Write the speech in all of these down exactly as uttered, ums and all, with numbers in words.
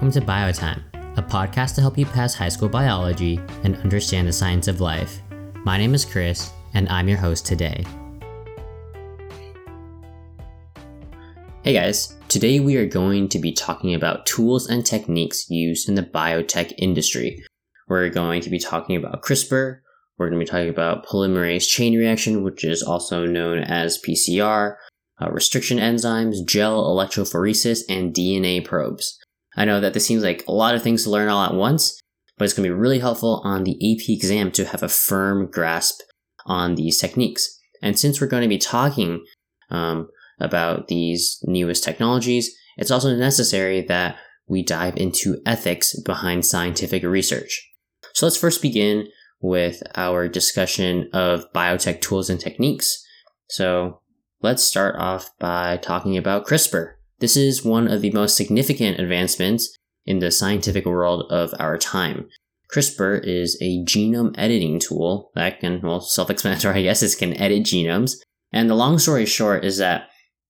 welcome to Biotime, a podcast to help you pass high school biology and understand the science of life. My name is Chris, and I'm your host today. Hey guys, today we are going to be talking about tools and techniques used in the biotech industry. We're going to be talking about CRISPR, we're going to be talking about polymerase chain reaction, which is also known as P C R, uh, restriction enzymes, gel electrophoresis, and D N A probes. I know that this seems like a lot of things to learn all at once, but it's going to be really helpful on the A P exam to have a firm grasp on these techniques. And since we're going to be talking um, about these newest technologies, it's also necessary that we dive into ethics behind scientific research. So let's first begin with our discussion of biotech tools and techniques. So let's start off by talking about CRISPR. This is one of the most significant advancements in the scientific world of our time. CRISPR is a genome editing tool that can, well, self-explanatory, I guess, is can edit genomes. And the long story short is that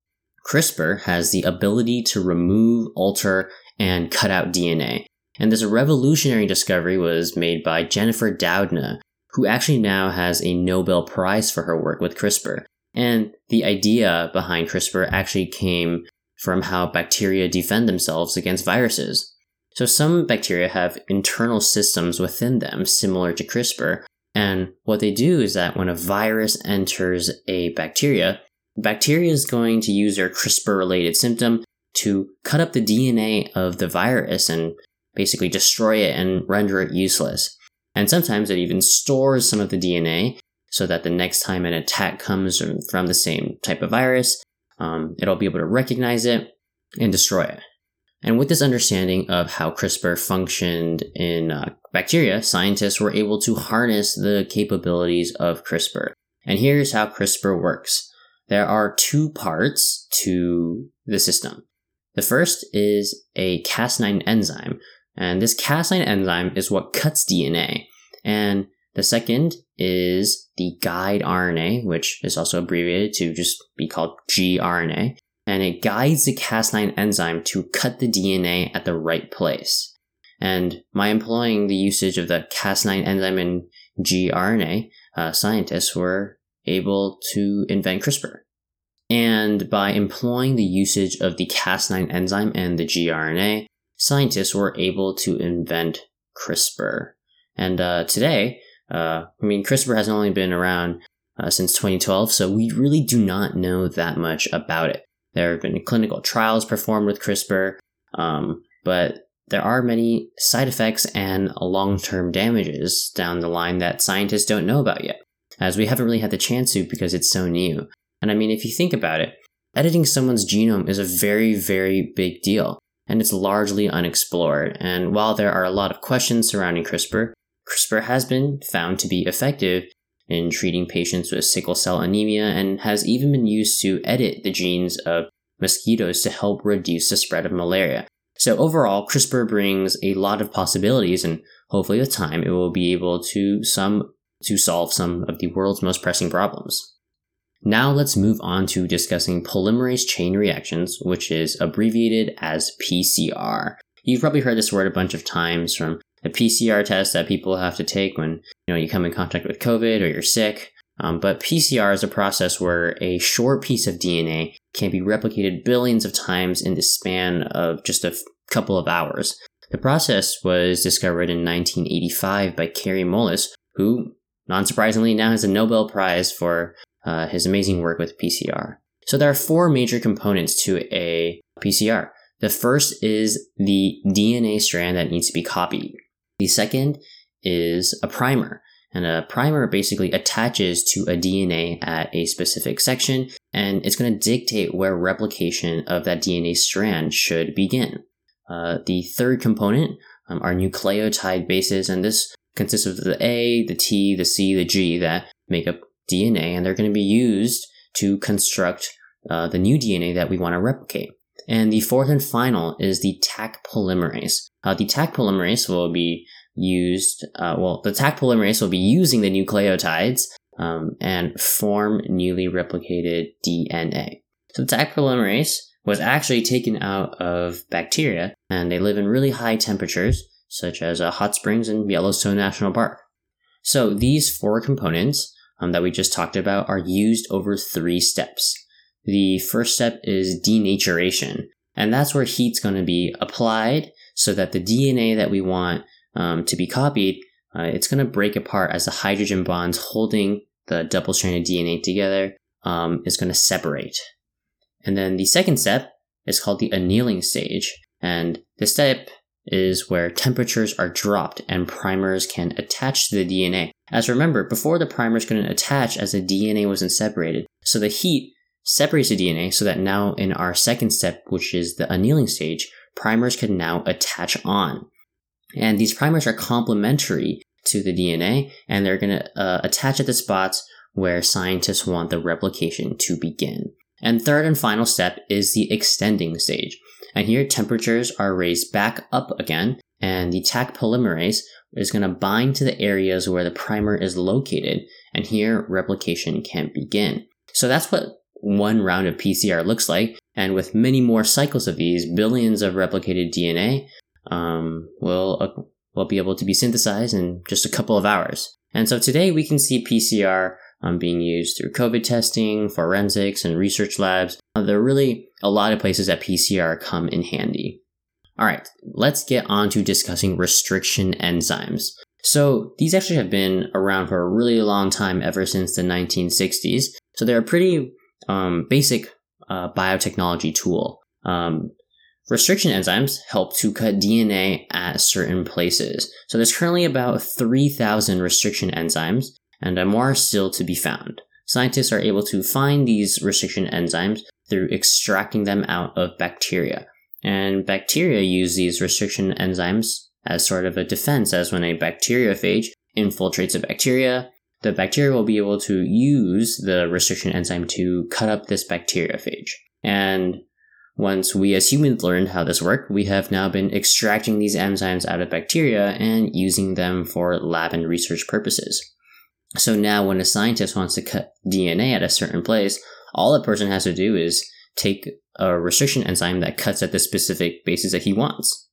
CRISPR has the ability to remove, alter, and cut out D N A. And this revolutionary discovery was made by Jennifer Doudna, who actually now has a Nobel Prize for her work with CRISPR. And the idea behind CRISPR actually came from how bacteria defend themselves against viruses. So some bacteria have internal systems within them similar to CRISPR. And what they do is that when a virus enters a bacteria, the bacteria is going to use their CRISPR-related symptom to cut up the D N A of the virus and basically destroy it and render it useless. And sometimes it even stores some of the D N A so that the next time an attack comes from the same type of virus, um, it'll be able to recognize it and destroy it. And with this understanding of how CRISPR functioned in uh, bacteria, scientists were able to harness the capabilities of CRISPR. And here's how CRISPR works. There are two parts to the system. The first is a Cas nine enzyme, and this Cas nine enzyme is what cuts D N A. And the second is the guide R N A, which is also abbreviated to just be called gRNA, and it guides the Cas nine enzyme to cut the D N A at the right place. And by employing the usage of the Cas nine enzyme and gRNA, uh, scientists were able to invent CRISPR. And by employing the usage of the Cas nine enzyme and the gRNA, scientists were able to invent CRISPR. And uh, today, uh, I mean, CRISPR has only been around uh, since twenty twelve, so we really do not know that much about it. There have been clinical trials performed with CRISPR, um, but there are many side effects and long-term damages down the line that scientists don't know about yet, as we haven't really had the chance to because it's so new. And I mean, if you think about it, editing someone's genome is a very, very big deal, and it's largely unexplored. And while there are a lot of questions surrounding CRISPR, CRISPR has been found to be effective in treating patients with sickle cell anemia and has even been used to edit the genes of mosquitoes to help reduce the spread of malaria. So overall, CRISPR brings a lot of possibilities, and hopefully with time it will be able to some to solve some of the world's most pressing problems. Now let's move on to discussing polymerase chain reactions, which is abbreviated as P C R. You've probably heard this word a bunch of times from the P C R test that people have to take when you know you come in contact with COVID or you're sick. Um, but P C R is a process where a short piece of D N A can be replicated billions of times in the span of just a f- couple of hours. The process was discovered in nineteen eighty-five by Kary Mullis, who, non-surprisingly, now has a Nobel Prize for uh, his amazing work with P C R. So there are four major components to a P C R. The first is the D N A strand that needs to be copied. The second is a primer, and a primer basically attaches to a D N A at a specific section, and it's going to dictate where replication of that D N A strand should begin. Uh, the third component um, are nucleotide bases, and this consists of the A, the T, the C, the G that make up D N A, and they're going to be used to construct uh, the new D N A that we want to replicate. And the fourth and final is the Taq polymerase. Uh, the Taq polymerase will be used, uh, well, the Taq polymerase will be using the nucleotides um, and form newly replicated D N A. So the Taq polymerase was actually taken out of bacteria, and they live in really high temperatures, such as uh, hot springs in Yellowstone National Park. So these four components um, that we just talked about are used over three steps. The first step is denaturation, and that's where heat's going to be applied so that the D N A that we want um, to be copied, uh, it's going to break apart as the hydrogen bonds holding the double-stranded D N A together um, is going to separate. And then the second step is called the annealing stage, and this step is where temperatures are dropped and primers can attach to the D N A. As remember, before the primers couldn't attach as the D N A wasn't separated, so the heat separates the D N A so that now in our second step, which is the annealing stage, primers can now attach on. And these primers are complementary to the D N A, and they're going to uh, attach at the spots where scientists want the replication to begin. And third and final step is the extending stage. And here temperatures are raised back up again, and the Taq polymerase is going to bind to the areas where the primer is located, and here replication can begin. So that's what one round of P C R looks like, and with many more cycles of these, billions of replicated D N A um, will, uh, will be able to be synthesized in just a couple of hours. And so today we can see P C R um, being used through COVID testing, forensics, and research labs. Uh, there are really a lot of places that P C R come in handy. All right, let's get on to discussing restriction enzymes. So these actually have been around for a really long time, ever since the nineteen sixties. So they're a pretty um, basic uh, biotechnology tool. Um, restriction enzymes help to cut D N A at certain places. So there's currently about three thousand restriction enzymes, and more are still to be found. Scientists are able to find these restriction enzymes through extracting them out of bacteria. And bacteria use these restriction enzymes as sort of a defense, as when a bacteriophage infiltrates a bacteria, the bacteria will be able to use the restriction enzyme to cut up this bacteriophage. And once we as humans learned how this worked, we have now been extracting these enzymes out of bacteria and using them for lab and research purposes. So now when a scientist wants to cut D N A at a certain place, all a person has to do is take a restriction enzyme that cuts at the specific bases that he wants.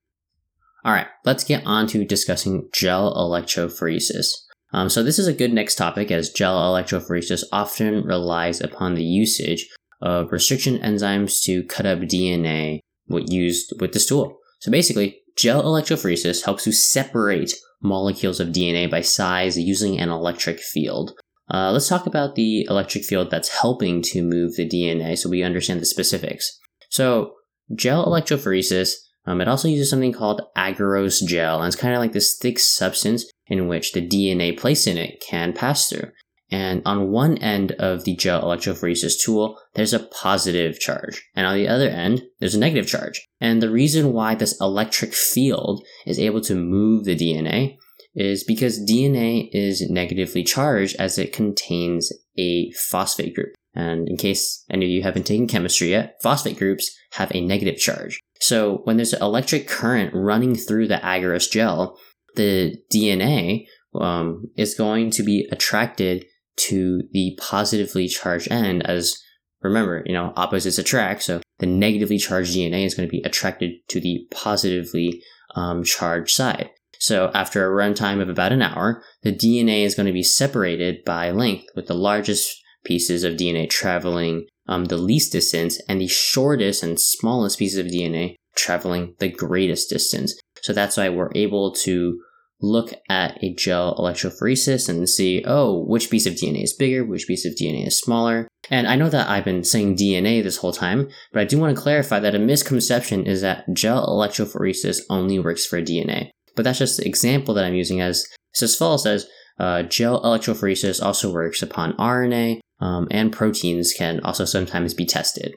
Alright, let's get on to discussing gel electrophoresis. Um, so this is a good next topic, as gel electrophoresis often relies upon the usage of restriction enzymes to cut up D N A used with this tool. So basically, gel electrophoresis helps to separate molecules of D N A by size using an electric field. Uh, let's talk about the electric field that's helping to move the D N A so we understand the specifics. So gel electrophoresis, um, it also uses something called agarose gel, and it's kind of like this thick substance in which the D N A placed in it can pass through. And on one end of the gel electrophoresis tool, there's a positive charge. And on the other end, there's a negative charge. And the reason why this electric field is able to move the D N A is because D N A is negatively charged as it contains a phosphate group. And in case any of you haven't taken chemistry yet, phosphate groups have a negative charge. So when there's an electric current running through the agarose gel, the D N A um, is going to be attracted to the positively charged end, as remember, you know, opposites attract. So the negatively charged D N A is going to be attracted to the positively um, charged side. So after a runtime of about an hour, the D N A is going to be separated by length, with the largest pieces of D N A traveling um, the least distance and the shortest and smallest pieces of D N A traveling the greatest distance. So that's why we're able to look at a gel electrophoresis and see, oh, which piece of D N A is bigger, which piece of D N A is smaller. And I know that I've been saying D N A this whole time, but I do want to clarify that a misconception is that gel electrophoresis only works for D N A. But that's just the example that I'm using, as Sisfal says, uh, gel electrophoresis also works upon R N A, um, and proteins can also sometimes be tested.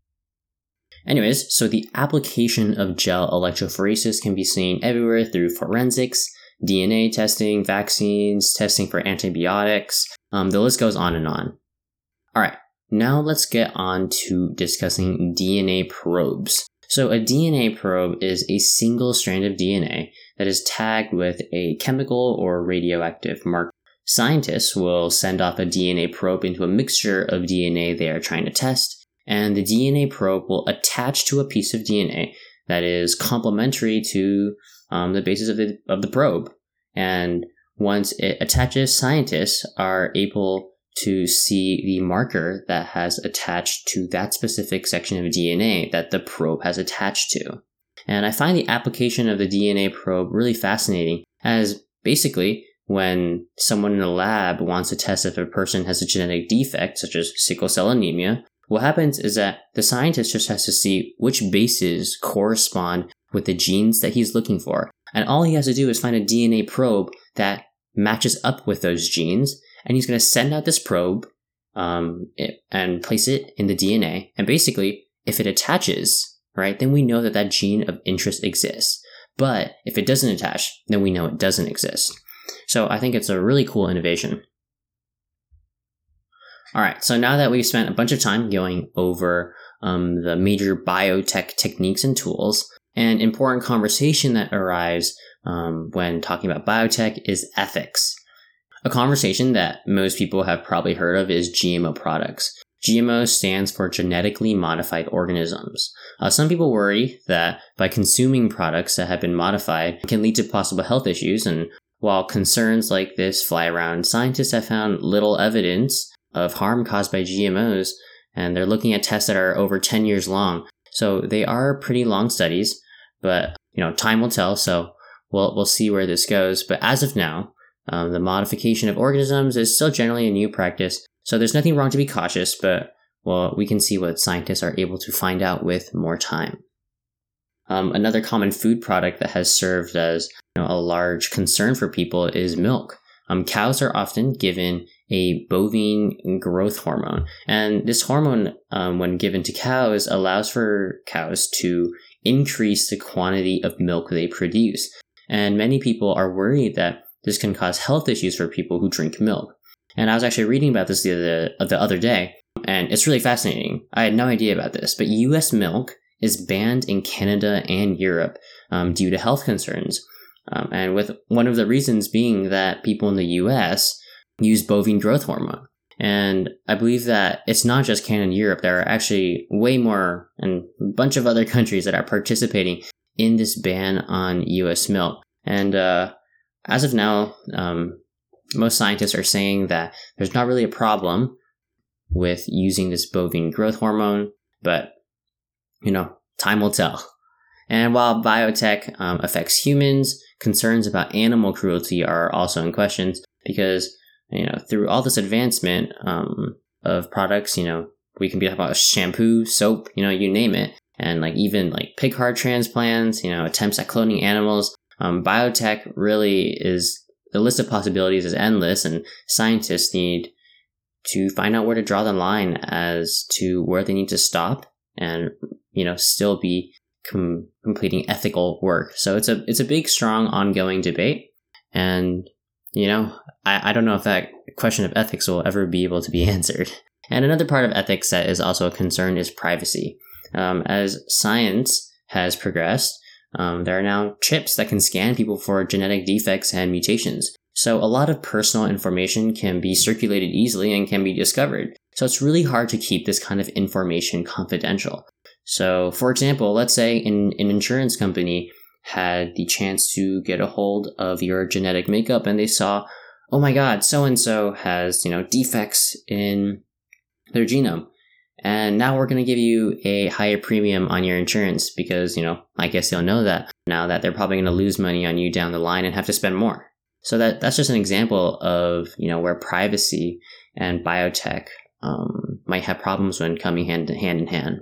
Anyways, so the application of gel electrophoresis can be seen everywhere through forensics, D N A testing, vaccines, testing for antibiotics. Um, the list goes on and on. Alright, now let's get on to discussing D N A probes. So a D N A probe is a single strand of D N A that is tagged with a chemical or radioactive marker. Scientists will send off a D N A probe into a mixture of D N A they are trying to test, and the D N A probe will attach to a piece of D N A that is complementary to um, the basis of the of the probe. And once it attaches, scientists are able to see the marker that has attached to that specific section of D N A that the probe has attached to. And I find the application of the D N A probe really fascinating, as basically when someone in a lab wants to test if a person has a genetic defect, such as sickle cell anemia, what happens is that the scientist just has to see which bases correspond with the genes that he's looking for. And all he has to do is find a D N A probe that matches up with those genes, and he's going to send out this probe um, it, and place it in the D N A. And basically, if it attaches, right, then we know that that gene of interest exists. But if it doesn't attach, then we know it doesn't exist. So I think it's a really cool innovation. All right, so now that we've spent a bunch of time going over um, the major biotech techniques and tools, an important conversation that arises um, when talking about biotech is ethics. A conversation that most people have probably heard of is G M O products. G M O stands for genetically modified organisms. Uh, some people worry that by consuming products that have been modified it can lead to possible health issues, and while concerns like this fly around, scientists have found little evidence of harm caused by G M Os, and they're looking at tests that are over ten years long. So they are pretty long studies, but you know, time will tell, so we'll we'll see where this goes. But as of now, um, the modification of organisms is still generally a new practice, so there's nothing wrong to be cautious, but well, we can see what scientists are able to find out with more time. Um, another common food product that has served as you know, a large concern for people is milk. Um, cows are often given a bovine growth hormone, and this hormone, um, when given to cows, allows for cows to increase the quantity of milk they produce. And many people are worried that this can cause health issues for people who drink milk. And I was actually reading about this the other, the other day, and it's really fascinating. I had no idea about this, but U S milk is banned in Canada and Europe um, due to health concerns. Um, and with one of the reasons being that people in the U S use bovine growth hormone. And I believe that it's not just Canada and Europe. There are actually way more and a bunch of other countries that are participating in this ban on U S milk. And uh, as of now, um, most scientists are saying that there's not really a problem with using this bovine growth hormone, but, you know, time will tell. And while biotech um, affects humans, concerns about animal cruelty are also in question because, you know, through all this advancement um, of products, you know, we can be talking about shampoo, soap, you know, you name it. And like even like pig heart transplants, you know, attempts at cloning animals. Um, biotech really is, the list of possibilities is endless, and scientists need to find out where to draw the line as to where they need to stop and, you know, still be com- completing ethical work. So it's a it's a big, strong, ongoing debate. And, you know, I, I don't know if that question of ethics will ever be able to be answered. And another part of ethics that is also a concern is privacy. Um, as science has progressed, um, there are now chips that can scan people for genetic defects and mutations. So a lot of personal information can be circulated easily and can be discovered. So it's really hard to keep this kind of information confidential. So, for example, let's say an, an insurance company had the chance to get a hold of your genetic makeup and they saw, oh my god, so-and-so has, you know, defects in their genome. And now we're going to give you a higher premium on your insurance because, you know, I guess they'll know that now that they're probably going to lose money on you down the line and have to spend more. So that that's just an example of, you know, where privacy and biotech um, might have problems when coming hand, hand in hand.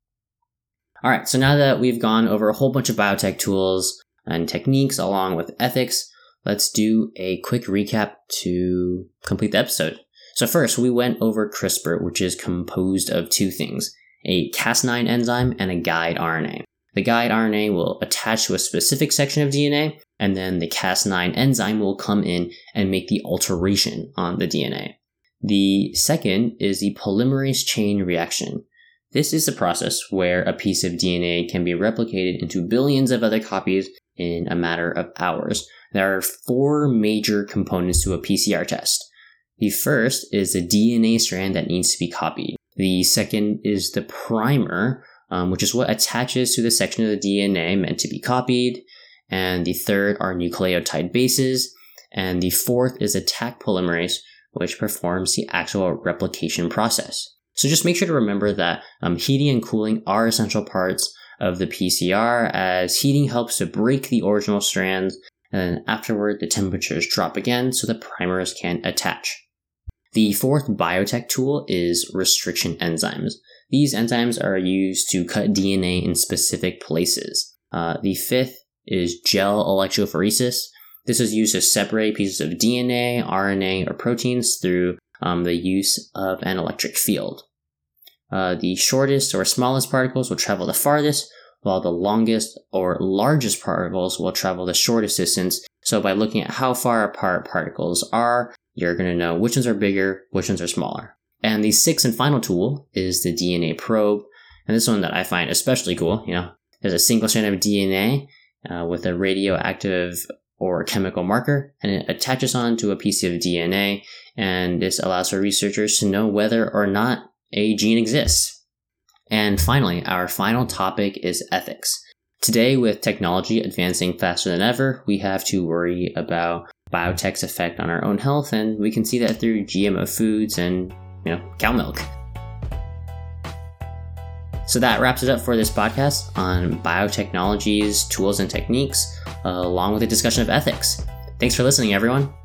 All right, so now that we've gone over a whole bunch of biotech tools and techniques along with ethics, let's do a quick recap to complete the episode. So first, we went over CRISPR, which is composed of two things, a Cas nine enzyme and a guide R N A. The guide R N A will attach to a specific section of D N A, and then the Cas nine enzyme will come in and make the alteration on the D N A. The second is the polymerase chain reaction. This is the process where a piece of D N A can be replicated into billions of other copies in a matter of hours. There are four major components to a P C R test. The first is the D N A strand that needs to be copied. The second is the primer, um, which is what attaches to the section of the D N A meant to be copied. And the third are nucleotide bases. And the fourth is a Taq polymerase, which performs the actual replication process. So just make sure to remember that um, heating and cooling are essential parts of the P C R, as heating helps to break the original strands, and then afterward the temperatures drop again so the primers can attach. The fourth biotech tool is restriction enzymes. These enzymes are used to cut D N A in specific places. Uh, the fifth is gel electrophoresis. This is used to separate pieces of D N A, R N A, or proteins through um, the use of an electric field. Uh, the shortest or smallest particles will travel the farthest, while the longest or largest particles will travel the shortest distance. So by looking at how far apart particles are, you're going to know which ones are bigger, which ones are smaller. And the sixth and final tool is the D N A probe. And this one that I find especially cool, you know, there's a single strand of D N A uh, with a radioactive or chemical marker, and it attaches onto a piece of D N A, and this allows for researchers to know whether or not a gene exists. And finally, our final topic is ethics. Today, with technology advancing faster than ever, we have to worry about biotech's effect on our own health, and we can see that through G M O foods and, you know, cow milk. So that wraps it up for this podcast on biotechnology's tools and techniques, uh, along with a discussion of ethics. Thanks for listening, everyone.